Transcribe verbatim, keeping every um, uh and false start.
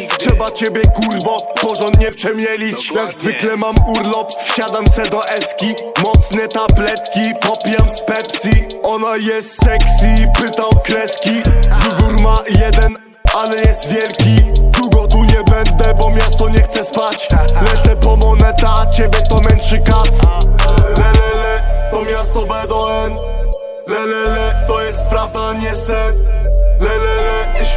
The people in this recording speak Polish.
Trzeba ciebie kurwo porządnie przemielić. Jak zwykle mam urlop, wsiadam se do eski. Mocne tabletki, popijam z Pepsi. Ona jest sexy, pyta o kreski. Wybór ma jeden, ale jest wielki. Długo tu nie będę, bo miasto nie chce spać. Lecę po moneta, ciebie to męczy kac. Lelele, to miasto B do N. Lelele, to jest prawda, nie sen. Lelele, ich